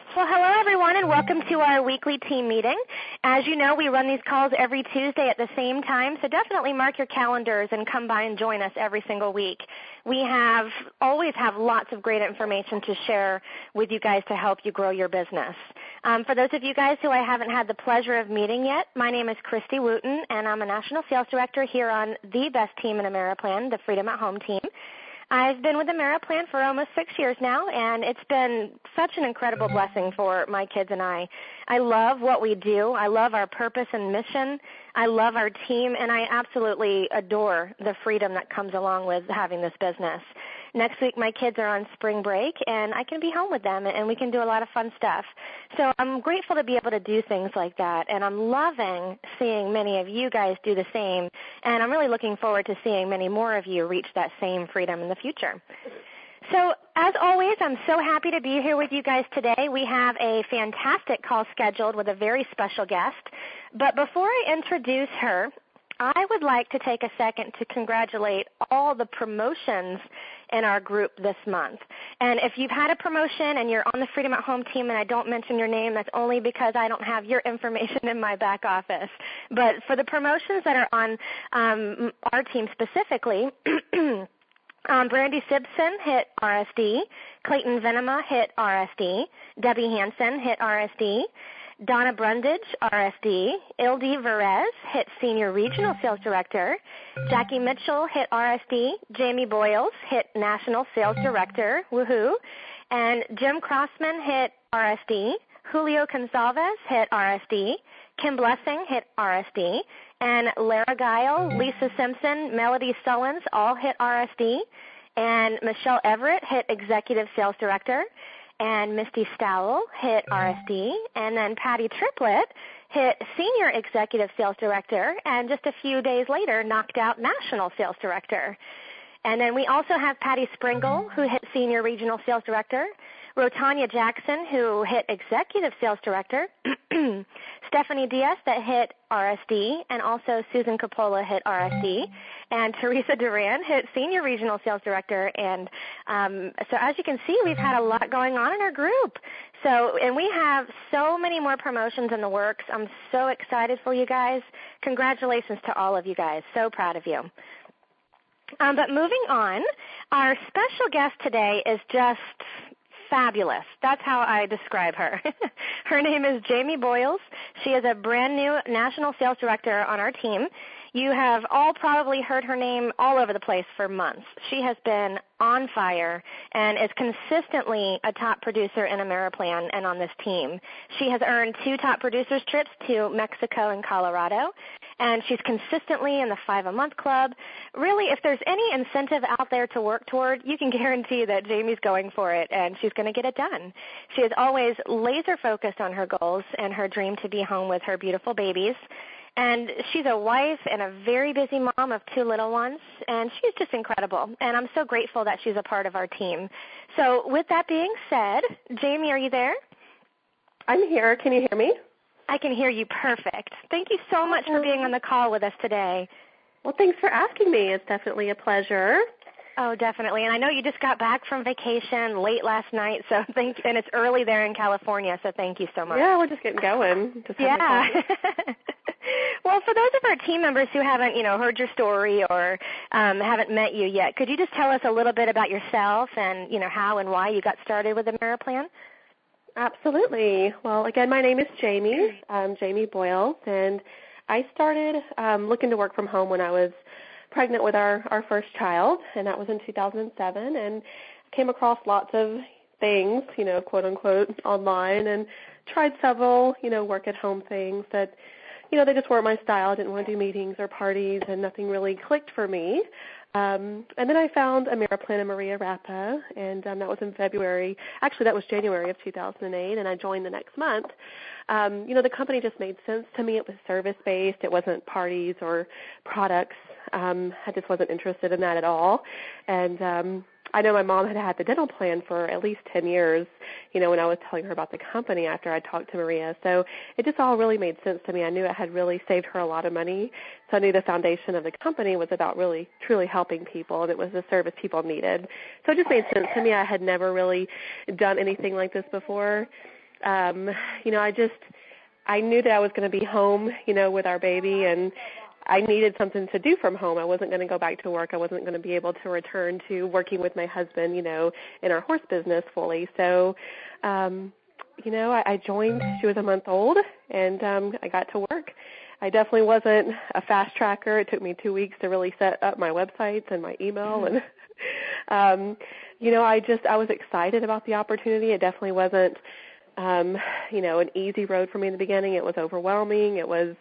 Well, hello, everyone, and welcome to our weekly team meeting. As you know, we run these calls every Tuesday at the same time, so definitely mark your calendars and come by and join us every single week. We always have lots of great information to share with you guys to help you grow your business. For those of you guys who I haven't had the pleasure of meeting yet, my name is Christy Wooten, and I'm a National Sales Director here on the best team in Ameriplan, the Freedom at Home team. I've been with Ameriplan for almost 6 years now, and it's been such an incredible blessing for my kids and I. I love what we do. I love our purpose and mission. I love our team, and I absolutely adore the freedom that comes along with having this business. Next week, my kids are on spring break, and I can be home with them, and we can do a lot of fun stuff. So I'm grateful to be able to do things like that, and I'm loving seeing many of you guys do the same, and I'm really looking forward to seeing many more of you reach that same freedom in the future. So as always, I'm so happy to be here with you guys today. We have a fantastic call scheduled with a very special guest, but before I introduce her, I would like to take a second to congratulate all the promotions in our group this month. And if you've had a promotion and you're on the Freedom at Home team and I don't mention your name, that's only because I don't have your information in my back office. But for the promotions that are on our team specifically, Brandy Simpson hit RSD, Clayton Venema hit RSD, Debbie Hansen hit RSD, Donna Brundage, RSD, Ildi Verez hit Senior Regional Sales Director, Jackie Mitchell hit RSD, Jamie Boyles hit National Sales Director, woohoo, and Jim Crossman hit RSD, Julio Gonzalez hit RSD, Kim Blessing hit RSD, and Lara Guile, Lisa Simpson, Melody Sullins all hit RSD, and Michelle Everett hit Executive Sales Director, and Misty Stowell hit RSD, and then Patty Triplett hit Senior Executive Sales Director, and just a few days later knocked out National Sales Director. And then we also have Patty Springle, who hit Senior Regional Sales Director, Rotanya Jackson, who hit Executive Sales Director, Stephanie Diaz that hit RSD, and also Susan Coppola hit RSD, and Teresa Duran hit Senior Regional Sales Director. And so as you can see, we've had a lot going on in our group. And we have so many more promotions in the works. I'm so excited for you guys. Congratulations to all of you guys. So proud of you. But moving on, our special guest today is just fabulous. That's how I describe her. Her name is Jamie Boyles. She is a brand new National Sales Director on our team. You have all probably heard her name all over the place for months. She has been on fire and is consistently a top producer in Ameriplan and on this team. She has earned 2 top producers trips to Mexico and Colorado, and she's consistently in the 5-a-month club. Really, if there's any incentive out there to work toward, you can guarantee that Jamie's going for it, and she's going to get it done. She is always laser focused on her goals and her dream to be home with her beautiful babies. And she's a wife and a very busy mom of 2 little ones, and she's just incredible. And I'm so grateful that she's a part of our team. So with that being said, Jamie, are you there? I'm here. Can you hear me? I can hear you perfect. Thank you so much for being on the call with us today. Well, thanks for asking me. It's definitely a pleasure. Oh, definitely. And I know you just got back from vacation late last night, so and it's early there in California, so thank you so much. Yeah, we're just getting going. Yeah. Well, for those of our team members who haven't, heard your story or haven't met you yet, could you just tell us a little bit about yourself and, how and why you got started with Ameriplan? Absolutely. Well, again, my name is Jamie. Jamie Boyles, and I started looking to work from home when I was pregnant with our first child, and that was in 2007, and came across lots of things, quote unquote, online, and tried several, work-at-home things that, they just weren't my style. I didn't want to do meetings or parties, and nothing really clicked for me. And then I found Ameriplan and Maria Rappa, and that was in February. Actually, that was January of 2008, and I joined the next month. The company just made sense to me. It was service-based. It wasn't parties or products. I just wasn't interested in that at all. And I know my mom had had the dental plan for at least 10 years, when I was telling her about the company after I talked to Maria. So it just all really made sense to me. I knew it had really saved her a lot of money. So I knew the foundation of the company was about really, truly helping people, and it was the service people needed. So it just made sense to me. I had never really done anything like this before. I knew that I was going to be home, with our baby, and I needed something to do from home. I wasn't going to go back to work. I wasn't going to be able to return to working with my husband, in our horse business fully. So, I joined. She was a month old, and I got to work. I definitely wasn't a fast tracker. It took me 2 weeks to really set up my websites and my email. And, I was excited about the opportunity. It definitely wasn't, an easy road for me in the beginning. It was overwhelming. It was,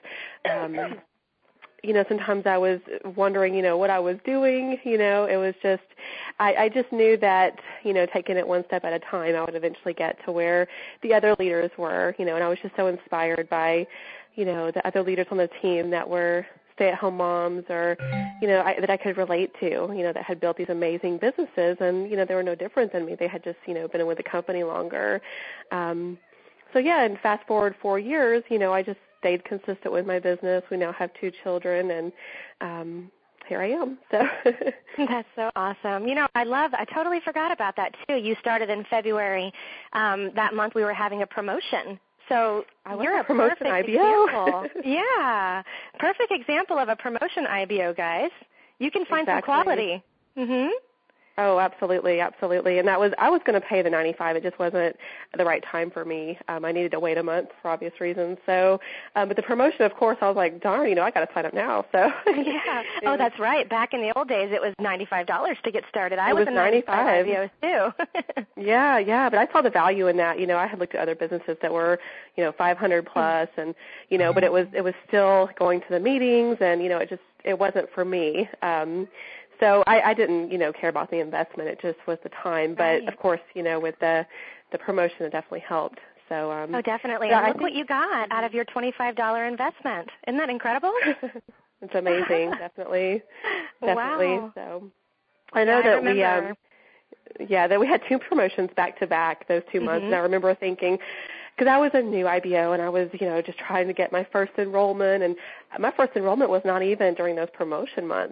sometimes I was wondering, what I was doing. It was just, I just knew that, taking it one step at a time, I would eventually get to where the other leaders were, and I was just so inspired by, the other leaders on the team that were stay-at-home moms or, that I could relate to, that had built these amazing businesses, and, they were no different than me. They had just, been with the company longer. And fast forward 4 years, I just stayed consistent with my business. We now have 2 children, and here I am. So that's so awesome. I totally forgot about that too. You started in February. That month we were having a promotion. So you're a promotion perfect IBO. example. Yeah, perfect example of a promotion IBO, guys. You can find Exactly. some quality. Mhm. Oh, absolutely, absolutely. And I was going to pay the $95. It just wasn't the right time for me. I needed to wait a month for obvious reasons. So, but the promotion, of course, I was like, darn, I got to sign up now. So yeah. Oh, that's right. Back in the old days, it was $95 to get started. I was a $95 IBO too. Yeah. But I saw the value in that. I had looked at other businesses that were, 500 plus, and but it was still going to the meetings, and it wasn't for me. So I didn't, care about the investment. It just was the time. But, right. Of course, with the promotion, it definitely helped. So, oh, definitely. Yeah, and look what you got out of your $25 investment. Isn't that incredible? It's amazing. Definitely. Wow. So I know that we had 2 promotions back to back those 2 months. And I remember thinking, because I was a new IBO and I was, just trying to get my first enrollment. And my first enrollment was not even during those promotion months.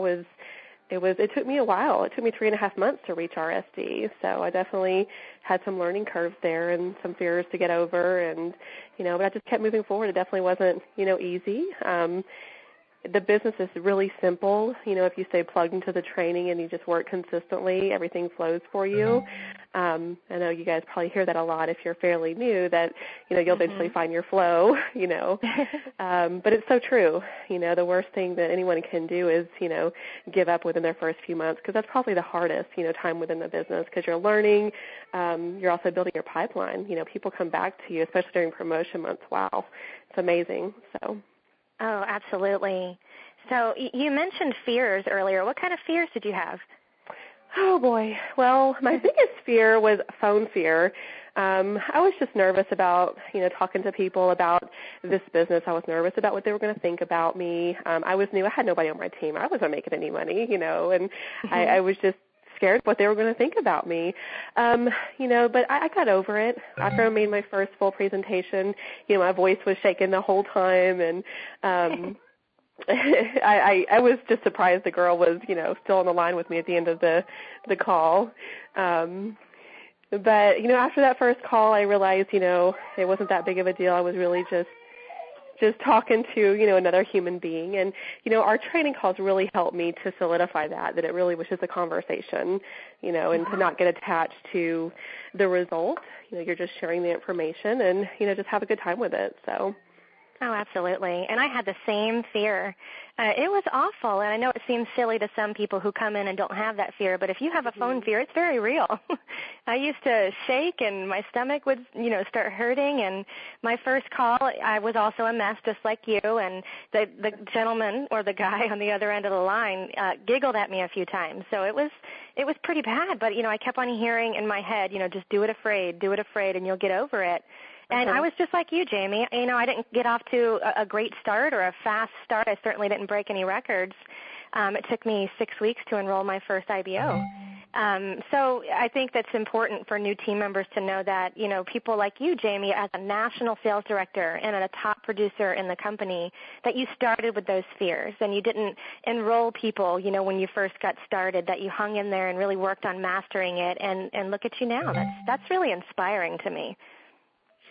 It took me a while. It took me 3.5 months to reach RSD. So I definitely had some learning curves there and some fears to get over. And, but I just kept moving forward. It definitely wasn't, easy. The business is really simple. If you stay plugged into the training and you just work consistently, everything flows for you. I know you guys probably hear that a lot if you're fairly new, that, you'll eventually find your flow, but it's so true. The worst thing that anyone can do is, give up within their first few months, because that's probably the hardest, time within the business, because you're learning. You're also building your pipeline. People come back to you, especially during promotion months. Wow, it's amazing. So. Oh, absolutely. So you mentioned fears earlier. What kind of fears did you have? Oh, boy. Well, my biggest fear was phone fear. I was just nervous about, talking to people about this business. I was nervous about what they were going to think about me. I was new. I had nobody on my team. I wasn't making any money, and I was just scared what they were going to think about me. But I got over it. After I made my first full presentation, my voice was shaking the whole time, and I was just surprised the girl was, still on the line with me at the end of the call. But, after that first call, I realized, it wasn't that big of a deal. I was really just talking to, another human being. And, our training calls really helped me to solidify that it really was just a conversation, and to not get attached to the result. You're just sharing the information and, just have a good time with it. So. Oh, absolutely. And I had the same fear. It was awful, and I know it seems silly to some people who come in and don't have that fear, but if you have a phone fear, it's very real. I used to shake, and my stomach would, start hurting, and my first call, I was also a mess just like you, and the gentleman or the guy on the other end of the line giggled at me a few times. So it was pretty bad, but, I kept on hearing in my head, just do it afraid, and you'll get over it. And I was just like you, Jamie. I didn't get off to a great start or a fast start. I certainly didn't break any records. It took me 6 weeks to enroll my first IBO. So I think that's important for new team members to know that, people like you, Jamie, as a national sales director and a top producer in the company, that you started with those fears and you didn't enroll people, when you first got started, that you hung in there and really worked on mastering it. And look at you now. That's really inspiring to me.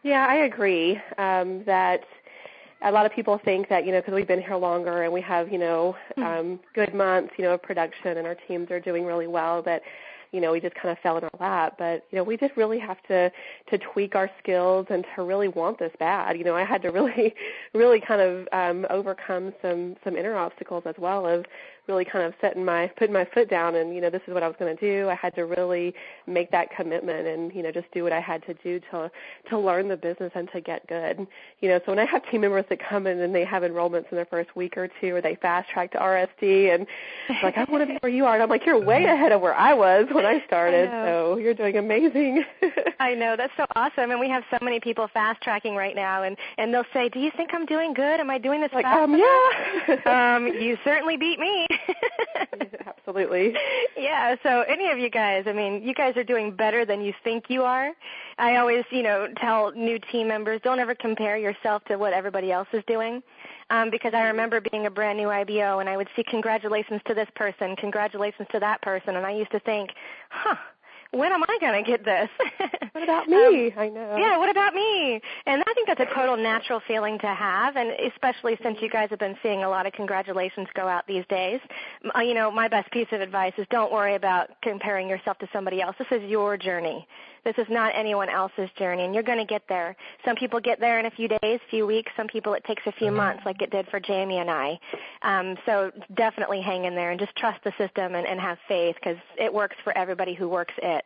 Yeah, I agree that a lot of people think that, because we've been here longer and we have, good months, of production and our teams are doing really well, that, we just kind of fell in our lap. But, we just really have to tweak our skills and to really want this bad. I had to really, really kind of overcome some inner obstacles as well of really kind of putting my foot down and, this is what I was going to do. I had to really make that commitment and, just do what I had to do to learn the business and to get good. So when I have team members that come in and they have enrollments in their first week or two, or they fast track to RSD and like, I want to be where you are. And I'm like, you're way ahead of where I was when I started. So you're doing amazing. I know. That's so awesome. And we have so many people fast tracking right now. And they'll say, do you think I'm doing good? Am I doing this fast? Yeah. You certainly beat me. Absolutely. Yeah, so any of you guys, you guys are doing better than you think you are. I always, tell new team members, don't ever compare yourself to what everybody else is doing, because I remember being a brand new IBO and I would see congratulations to this person, congratulations to that person, and I used to think, when am I going to get this? What about me? I know. Yeah, what about me? And I think that's a total natural feeling to have, and especially since you guys have been seeing a lot of congratulations go out these days. My best piece of advice is don't worry about comparing yourself to somebody else. This is your journey. This is not anyone else's journey, and you're going to get there. Some people get there in a few days, few weeks. Some people it takes a few months, like it did for Jamie and I. So definitely hang in there and just trust the system and have faith, because it works for everybody who works it.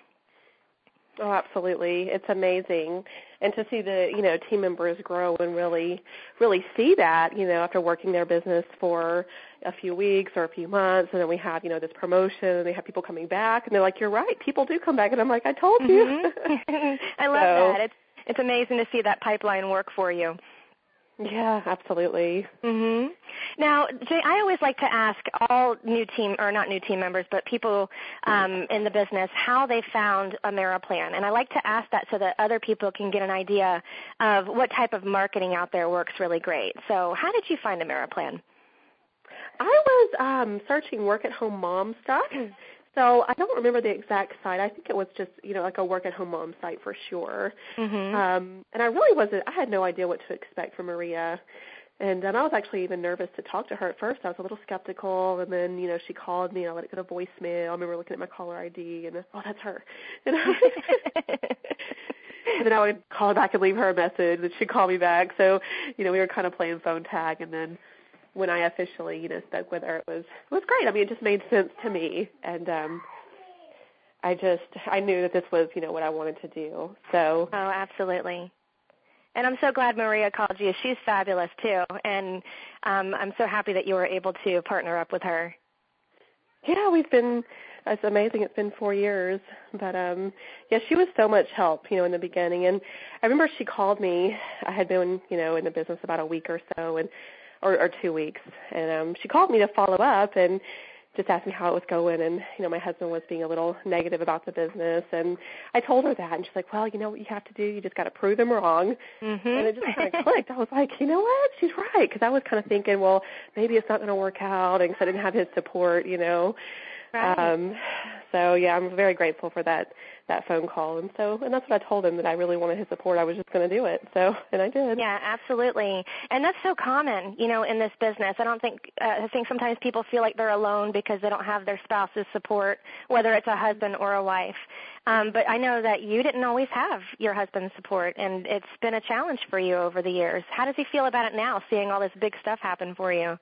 Oh, absolutely. It's amazing. And to see the, team members grow and really see that, after working their business for a few weeks or a few months, and then we have, this promotion, and they have people coming back, and they're like, you're right, people do come back. And I'm like, I told you. I love that. It's amazing to see that pipeline work for you. Yeah, absolutely. Now, Jay, I always like to ask all new team, or not new team members, but people in the business, how they found AmeriPlan. And I like to ask that so that other people can get an idea of what type of marketing out there works really great. So how did you find AmeriPlan? I was searching work-at-home mom stuff. So I don't remember the exact site. I think it was just, like a work-at-home mom site for sure. And I really wasn't, I had no idea what to expect from Maria. And I was actually even nervous to talk to her at first. I was a little skeptical. And then, she called me and I let it go to voicemail. I remember looking at my caller ID and, oh, that's her. And then I would call her back and leave her a message, and she'd call me back. So, we were kind of playing phone tag. And then when I officially, spoke with her, it was great. It just made sense to me, and I knew that this was, what I wanted to do. So. Oh, absolutely. And I'm so glad Maria called you. She's fabulous too, and I'm so happy that you were able to partner up with her. Yeah, it's amazing. It's been 4 years, but she was so much help, in the beginning. And I remember she called me. I had been, in the business about a week or so, or 2 weeks. And she called me to follow up and just asked me how it was going. And, my husband was being a little negative about the business. And I told her that. And she's like, well, what you have to do? You just got to prove them wrong. And it just kind of clicked. I was like, you know what? She's right. Because I was kind of thinking, well, maybe it's not going to work out. And 'cause I didn't have his support, Right. So, yeah, I'm very grateful for that phone call. And that's what I told him, that I really wanted his support. I was just going to do it. So, and I did. Yeah, absolutely. And that's so common, in this business. I think sometimes people feel like they're alone because they don't have their spouse's support, whether it's a husband or a wife. But I know that you didn't always have your husband's support, and it's been a challenge for you over the years. How does he feel about it now, seeing all this big stuff happen for you?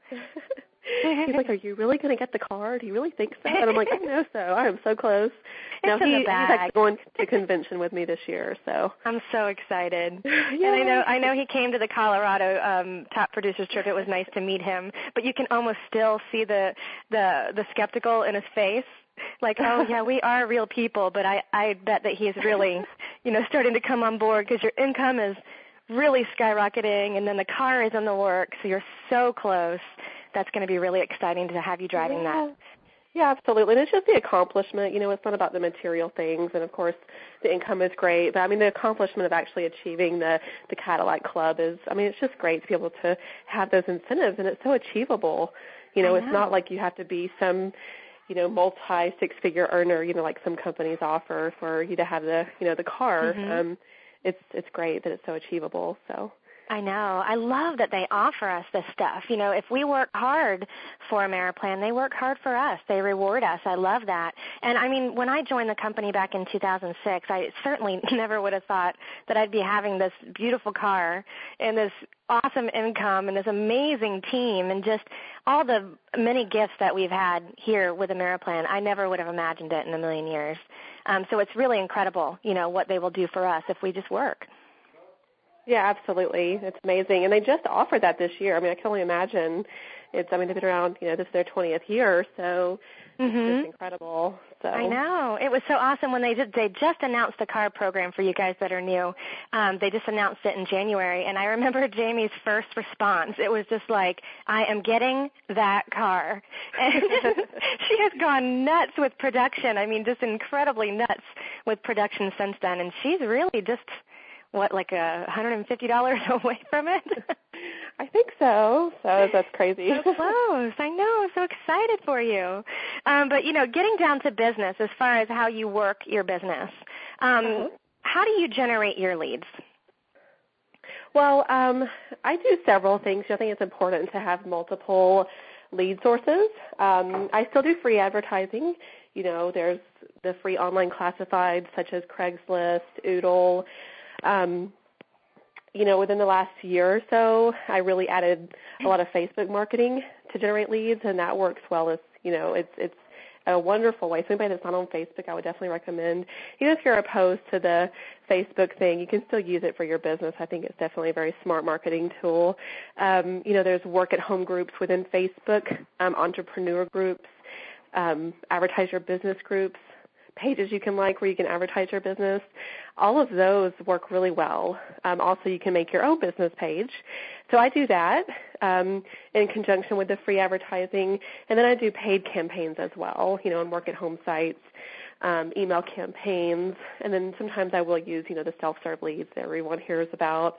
He's like, are you really going to get the car? Do you really think so? And I'm like, I know so. I am so close. Now he's actually going to convention with me this year. So I'm so excited. Yeah. And I know he came to the Colorado Top Producers trip. It was nice to meet him. But you can almost still see the skeptical in his face. Like, oh, yeah, we are real people. But I bet that he's really, starting to come on board, because your income is really skyrocketing, and then the car is in the works. So you're so close. That's going to be really exciting to have you driving that. Yeah, absolutely. And it's just the accomplishment. It's not about the material things. And, of course, the income is great. But, the accomplishment of actually achieving the Cadillac Club is, it's just great to be able to have those incentives. And it's so achievable. It's not like you have to be some, multi-six-figure earner, like some companies offer for you to have the car. it's great that it's so achievable. So. I know. I love that they offer us this stuff. You know, if we work hard for Ameriplan, they work hard for us. They reward us. I love that. And, I mean, when I joined the company back in 2006, I certainly never would have thought that I'd be having this beautiful car and this awesome income and this amazing team and just all the many gifts that we've had here with Ameriplan. I never would have imagined it in a million years. So it's really incredible, you know, what they will do for us if we just work. Yeah, absolutely. It's amazing. And they just offered that this year. I mean, I can only imagine. They've been around, you know, this is their 20th year, so it's just incredible. So I know. It was so awesome when they just announced the car program for you guys that are new. They just announced it in January, and I remember Jamie's first response. It was just like, I am getting that car. And she has gone nuts with production. I mean, just incredibly nuts with production since then, and she's really just like $150 away from it? I think so. So that's crazy. So close. I know. I'm so excited for you. But, you know, getting down to business as far as how you work your business, how do you generate your leads? Well, I do several things. I think it's important to have multiple lead sources. I still do free advertising. You know, there's the free online classifieds such as Craigslist, Oodle. You know, within the last year or so, I really added a lot of Facebook marketing to generate leads, and that works well. As you know, it's a wonderful way. So anybody that's not on Facebook, I would definitely recommend. Even if you're opposed to the Facebook thing, you can still use it for your business. I think it's definitely a very smart marketing tool. You know, there's work-at-home groups within Facebook, entrepreneur groups, advertise your business groups, pages you can like where you can advertise your business. All of those work really well. Also, you can make your own business page. So I do that in conjunction with the free advertising. And then I do paid campaigns as well, you know, and work-at-home sites, email campaigns. And then sometimes I will use, you know, the self-serve leads that everyone hears about,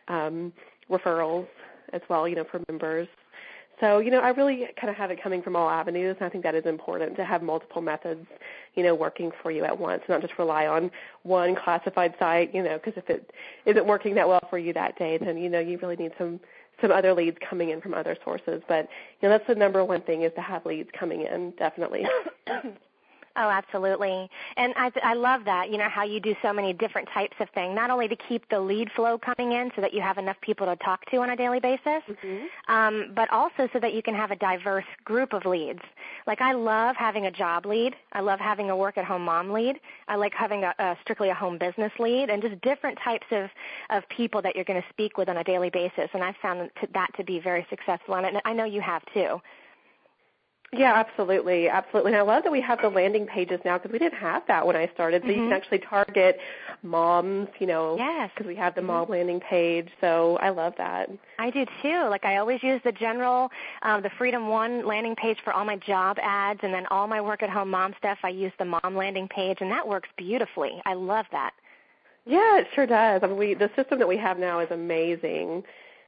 referrals as well, you know, for members. So, you know, I really kind of have it coming from all avenues, and I think that is important to have multiple methods, you know, working for you at once, not just rely on one classified site, you know, because if it isn't working that well for you that day, then, you know, you really need some other leads coming in from other sources. But, you know, that's the number one thing is to have leads coming in, definitely. Oh, absolutely. And I love that, you know, how you do so many different types of things, not only to keep the lead flow coming in so that you have enough people to talk to on a daily basis, but also so that you can have a diverse group of leads. Like I love having a job lead. I love having a work-at-home mom lead. I like having strictly a home business lead and just different types of people that you're going to speak with on a daily basis. And I've found that to be very successful, and I know you have too. Yeah, absolutely, absolutely. And I love that we have the landing pages now because we didn't have that when I started. So you can actually target moms, you know, because we have the mom landing page. So I love that. I do too. Like I always use the general, the Freedom One landing page for all my job ads, and then all my work-at-home mom stuff, I use the mom landing page, and that works beautifully. I love that. Yeah, it sure does. I mean, the system that we have now is amazing.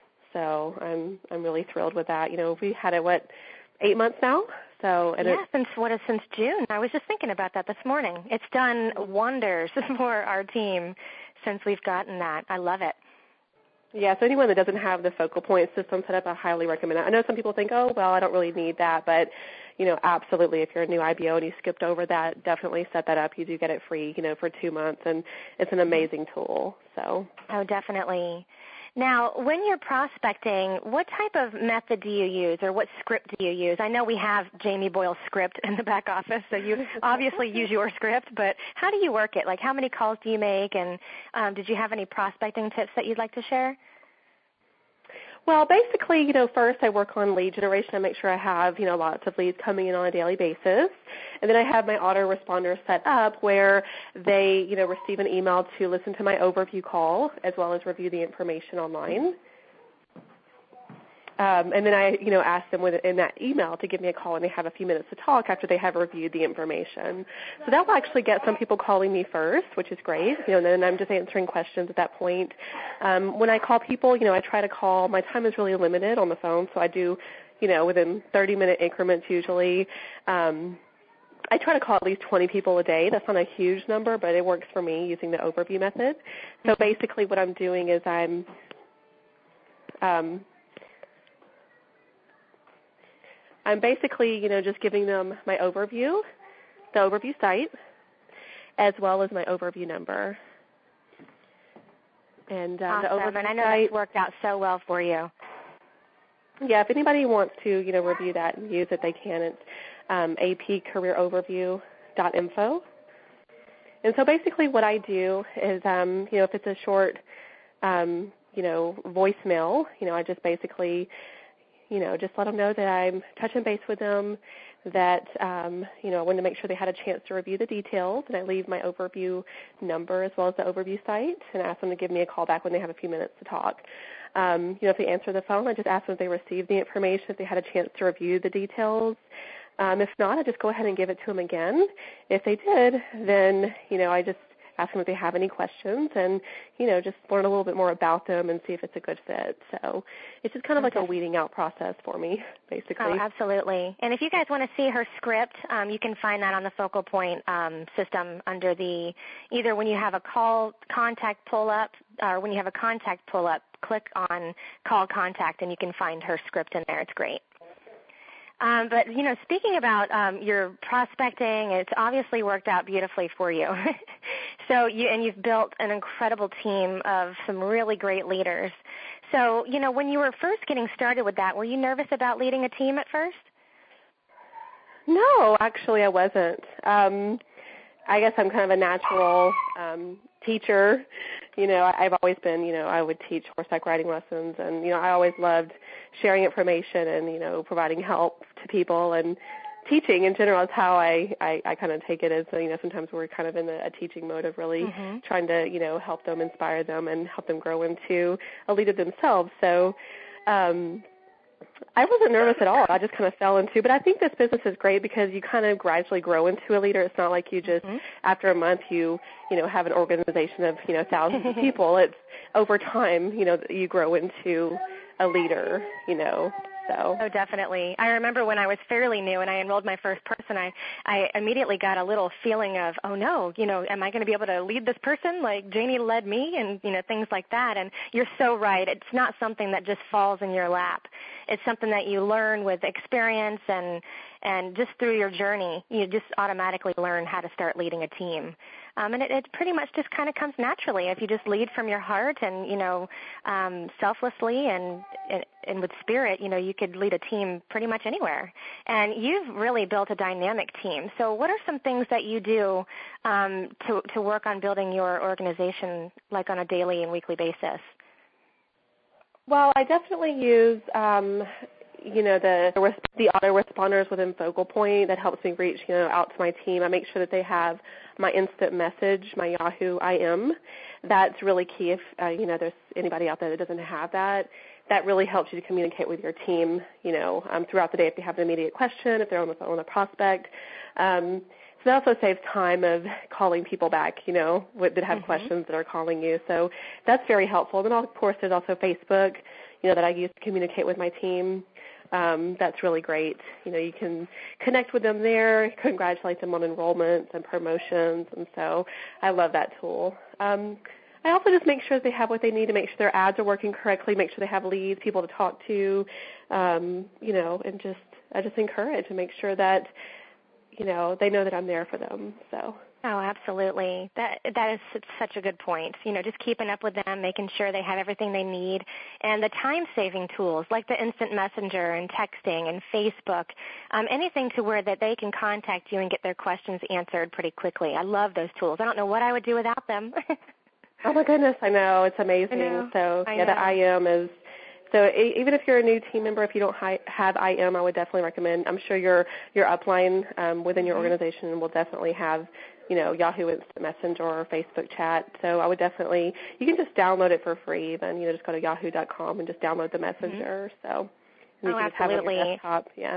So I'm really thrilled with that. You know, we had it, 8 months now? So since June. I was just thinking about that this morning. It's done wonders for our team since we've gotten that. I love it. Yeah, so anyone that doesn't have the focal point system set up, I highly recommend it. I know some people think, oh, well, I don't really need that, but, you know, absolutely, if you're a new IBO and you skipped over that, definitely set that up. You do get it free, you know, for 2 months, and it's an amazing tool. So. Oh, definitely. Now, when you're prospecting, what type of method do you use or what script do you use? I know we have Jamie Boyle's script in the back office, so you obviously use your script, but how do you work it? Like how many calls do you make, and did you have any prospecting tips that you'd like to share? Well, basically, you know, first I work on lead generation. I make sure I have, you know, lots of leads coming in on a daily basis. And then I have my autoresponder set up where they, you know, receive an email to listen to my overview call as well as review the information online. And then I, you know, ask them in that email to give me a call, and they have a few minutes to talk after they have reviewed the information. So that will actually get some people calling me first, which is great. You know, and then I'm just answering questions at that point. When I call people, you know, I try to call. My time is really limited on the phone, so I do, you know, within 30-minute increments usually. I try to call at least 20 people a day. That's not a huge number, but it works for me using the overview method. So basically what I'm doing is I'm basically, just giving them my overview, the overview site, as well as my overview number. And awesome. the overview and I know site, that's worked out so well for you. Yeah, if anybody wants to, review that and use it, they can. It's apcareeroverview.info. And so basically what I do is, if it's a short, voicemail, I just basically, just let them know that I'm touching base with them, that, I wanted to make sure they had a chance to review the details, and I leave my overview number as well as the overview site and ask them to give me a call back when they have a few minutes to talk. If they answer the phone, I just ask them if they received the information, if they had a chance to review the details. If not, I just go ahead and give it to them again. If they did, then, I just ask them if they have any questions and, just learn a little bit more about them and see if it's a good fit. So it's just kind of like a weeding out process for me, basically. Oh, absolutely. And if you guys want to see her script, you can find that on the Focal Point system under either when you have a contact pull-up or when you have a contact pull-up, click on Call Contact and you can find her script in there. It's great. But, speaking about your prospecting, it's obviously worked out beautifully for you. So you've built an incredible team of some really great leaders. So, when you were first getting started with that, were you nervous about leading a team at first? No, actually I wasn't. I guess I'm kind of a natural teacher. I've always been, I would teach horseback riding lessons, and, I always loved sharing information and, providing help to people, and teaching in general is how I kind of take it as, sometimes we're kind of in a teaching mode of really trying to, help them, inspire them, and help them grow into a leader themselves. So I wasn't nervous at all. I just kind of fell into, but I think this business is great because you kind of gradually grow into a leader. It's not like you just, after a month, you have an organization of, thousands of people. It's over time, you grow into a leader, so. Oh, definitely. I remember when I was fairly new and I enrolled my first person, I immediately got a little feeling of, oh no, am I going to be able to lead this person like Janie led me, and, things like that. And you're so right. It's not something that just falls in your lap. It's something that you learn with experience and just through your journey. You just automatically learn how to start leading a team. And it pretty much just kind of comes naturally if you just lead from your heart and, selflessly and with spirit, you could lead a team pretty much anywhere. And you've really built a dynamic team. So what are some things that you do to work on building your organization like on a daily and weekly basis? Well, I definitely use the autoresponders within Focal Point that helps me reach, out to my team. I make sure that they have my instant message, my Yahoo IM. That's really key if, there's anybody out there that doesn't have that. That really helps you to communicate with your team, throughout the day if they have an immediate question, if they're on the phone with a prospect. So that also saves time of calling people back, that have questions that are calling you. So that's very helpful. And then, of course, there's also Facebook, that I use to communicate with my team. That's really great. You can connect with them there, congratulate them on enrollments and promotions, and so I love that tool. I also just make sure they have what they need to make sure their ads are working correctly, make sure they have leads, people to talk to, and I just encourage and make sure that, they know that I'm there for them. So. Oh, absolutely. That is such a good point. Just keeping up with them, making sure they have everything they need, and the time-saving tools like the instant messenger and texting and Facebook, anything to where that they can contact you and get their questions answered pretty quickly. I love those tools. I don't know what I would do without them. Oh, my goodness, I know. It's amazing. The IM is – so even if you're a new team member, if you don't have IM, I would definitely recommend – I'm sure your upline within your organization will definitely have – Yahoo Instant Messenger or Facebook chat. So I would definitely, you can just download it for free. Then, just go to yahoo.com and just download the messenger. So and you can just have it on your desktop. Yeah.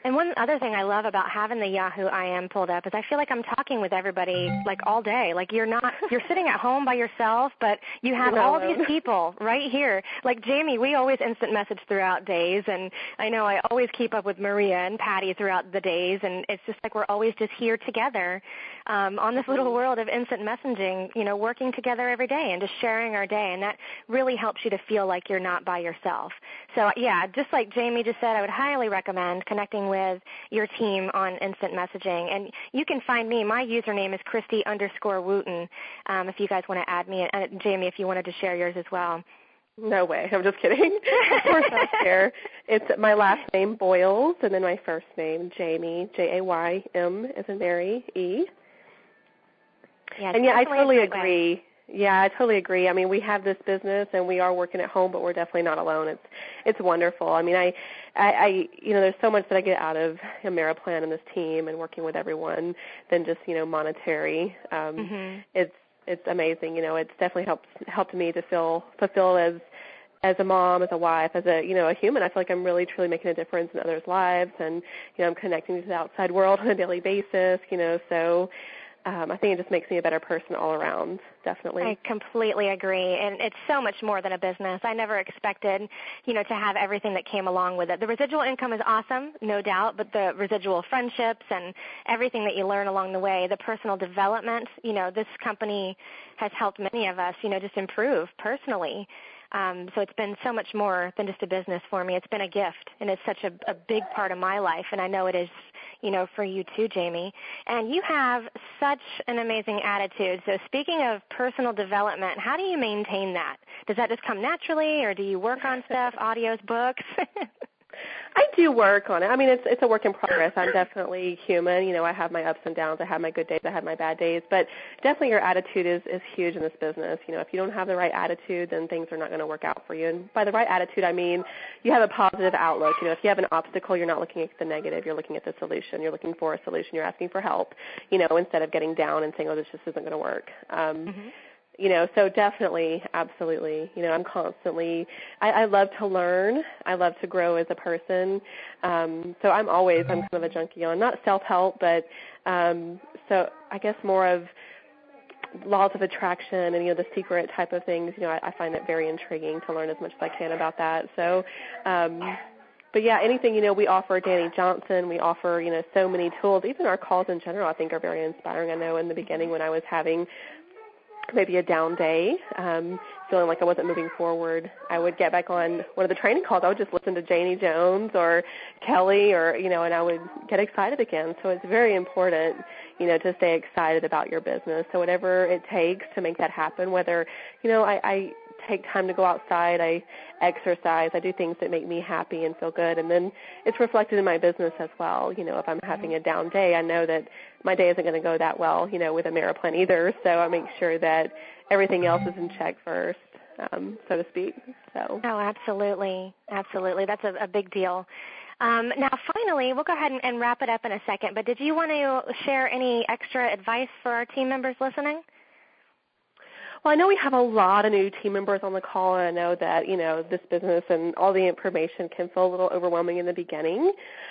And one other thing I love about having the Yahoo IM pulled up is I feel like I'm talking with everybody like all day. Like you're sitting at home by yourself, but you have all these people right here. Like Jamie, we always instant message throughout days, and I know I always keep up with Maria and Patty throughout the days, and it's just like we're always just here together on this little world of instant messaging, working together every day and just sharing our day, and that really helps you to feel like you're not by yourself. So yeah, just like Jamie just said, I would highly recommend connecting with your team on instant messaging. And you can find me. My username is Christy_Wooten if you guys want to add me. And Jamie, if you wanted to share yours as well. No way. I'm just kidding. Of course I'll share. It's my last name, Boyles, and then my first name, Jamie, Jaym, as in Mary, E. Yeah, and yeah, I totally agree. Yeah, I totally agree. I mean, we have this business and we are working at home, but we're definitely not alone. It's wonderful. I mean, I there's so much that I get out of Ameriplan and this team and working with everyone than just, monetary. It's amazing. It's definitely helped me to feel fulfilled as a mom, as a wife, as a human. I feel like I'm really truly making a difference in others' lives, and I'm connecting to the outside world on a daily basis. So. I think it just makes me a better person all around, definitely. I completely agree, and it's so much more than a business. I never expected, to have everything that came along with it. The residual income is awesome, no doubt, but the residual friendships and everything that you learn along the way, the personal development, this company has helped many of us, just improve personally. So it's been so much more than just a business for me. It's been a gift, and it's such a big part of my life, and I know it is, for you too, Jamie. And you have such an amazing attitude. So speaking of personal development, how do you maintain that? Does that just come naturally, or do you work on stuff, audios, books? I do work on it. I mean, it's a work in progress. I'm definitely human. I have my ups and downs. I have my good days. I have my bad days. But definitely your attitude is huge in this business. If you don't have the right attitude, then things are not going to work out for you. And by the right attitude, I mean you have a positive outlook. If you have an obstacle, you're not looking at the negative. You're looking at the solution. You're looking for a solution. You're asking for help, instead of getting down and saying, oh, this just isn't going to work. So definitely, absolutely. I'm constantly, I love to learn. I love to grow as a person. So I'm kind of a junkie on, not self-help, but so I guess more of laws of attraction and, the secret type of things. I find it very intriguing to learn as much as I can about that. So, but yeah, anything, we offer Danny Johnson. We offer, so many tools. Even our calls in general, I think, are very inspiring. I know in the beginning when I was having maybe a down day, feeling like I wasn't moving forward, I would get back on one of the training calls. I would just listen to Janie Jones or Kelly or, and I would get excited again. So it's very important, to stay excited about your business. So whatever it takes to make that happen, whether, I take time to go outside, I exercise, I do things that make me happy and feel good, and then it's reflected in my business as well. If I'm having a down day, I know that my day isn't going to go that well, with Ameriplan either, so I make sure that everything else is in check first, so to speak. So. Oh, absolutely. Absolutely. That's a big deal. Now, finally, we'll go ahead and wrap it up in a second, but did you want to share any extra advice for our team members listening? Well, I know we have a lot of new team members on the call, and I know that, this business and all the information can feel a little overwhelming in the beginning.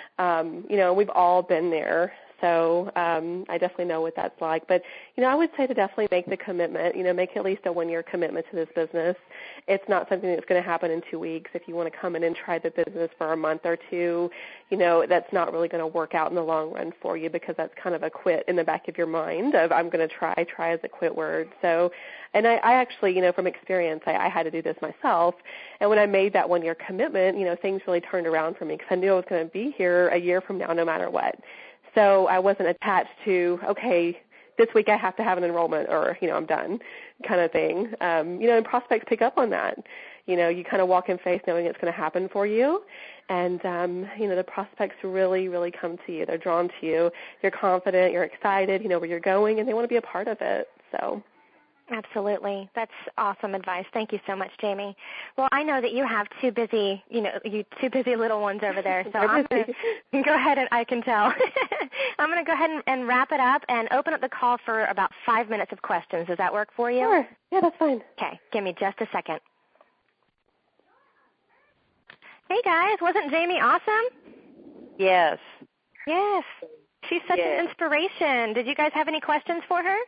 We've all been there. So I definitely know what that's like. But, I would say to definitely make the commitment, make at least a 1-year commitment to this business. It's not something that's going to happen in 2 weeks. If you want to come in and try the business for a month or two, that's not really going to work out in the long run for you, because that's kind of a quit in the back of your mind of I'm going to try as a quit word. So, and I actually, from experience, I had to do this myself. And when I made that 1-year commitment, things really turned around for me, because I knew I was going to be here a year from now no matter what. So I wasn't attached to, okay, this week I have to have an enrollment or, I'm done kind of thing. And prospects pick up on that. You kind of walk in faith knowing it's going to happen for you. And, the prospects really, really come to you. They're drawn to you. You're confident. You're excited. You know where you're going, and they want to be a part of it. So. Absolutely. That's awesome advice. Thank you so much, Jamie. Well, I know that you have two busy little ones over there, so I'm going to go ahead and I can tell. I'm going to go ahead and wrap it up and open up the call for about 5 minutes of questions. Does that work for you? Sure. Yeah, that's fine. Okay. Give me just a second. Hey, guys. Wasn't Jamie awesome? Yes. Yes. She's such an inspiration. Did you guys have any questions for her?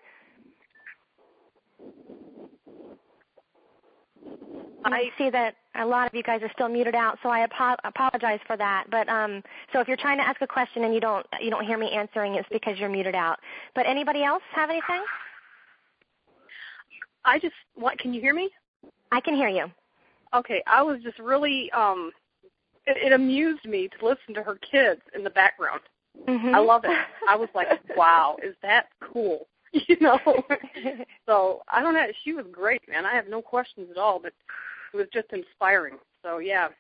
I see that a lot of you guys are still muted out, so I apologize for that. But so if you're trying to ask a question and you don't hear me answering, it's because you're muted out. But anybody else have anything? Can you hear me? I can hear you. Okay, I was just really, it amused me to listen to her kids in the background. Mm-hmm. I love it. I was like, wow, is that cool? So, I don't know, she was great, man. I have no questions at all, but it was just inspiring. So, yeah.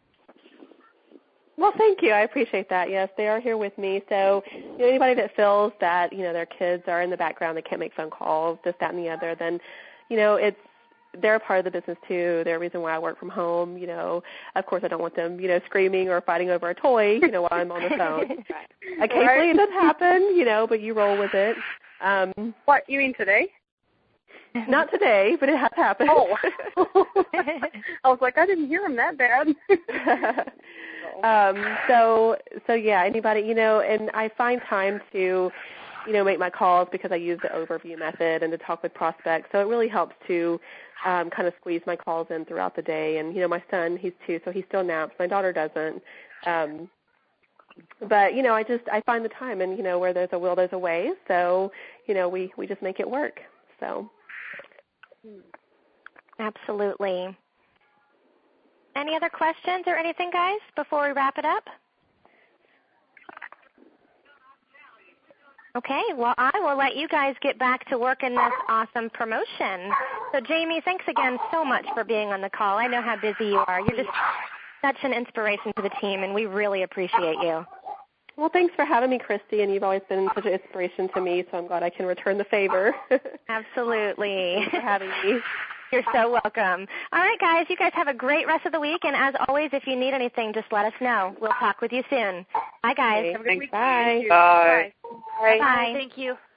Well, thank you. I appreciate that. Yes, they are here with me. So anybody that feels that, their kids are in the background, they can't make phone calls, this, that, and the other, then, they're a part of the business too. They're a reason why I work from home. Of course I don't want them, screaming or fighting over a toy, while I'm on the phone. Occasionally it does happen, but you roll with it. What, you mean today? Not today, but it has happened. Oh. I was like, I didn't hear him that bad. So yeah, anybody, and I find time to, make my calls because I use the overview method and to talk with prospects. So it really helps to kind of squeeze my calls in throughout the day. And, my son, he's 2, so he still naps. My daughter doesn't. But, I find the time, and, where there's a will, there's a way. So, we just make it work. So. Absolutely. Any other questions or anything, guys, before we wrap it up? Okay, well, I will let you guys get back to working this awesome promotion. So, Jamie, thanks again so much for being on the call. I know how busy you are. You're just such an inspiration to the team, and we really appreciate you. Well, thanks for having me, Christy, and you've always been such an inspiration to me, so I'm glad I can return the favor. Absolutely. Thanks for having me. You're so welcome. All right, guys, you guys have a great rest of the week, and as always, if you need anything, just let us know. We'll talk with you soon. Bye, guys. Okay, have a good week. Bye. Bye. Bye. Bye. Thank you.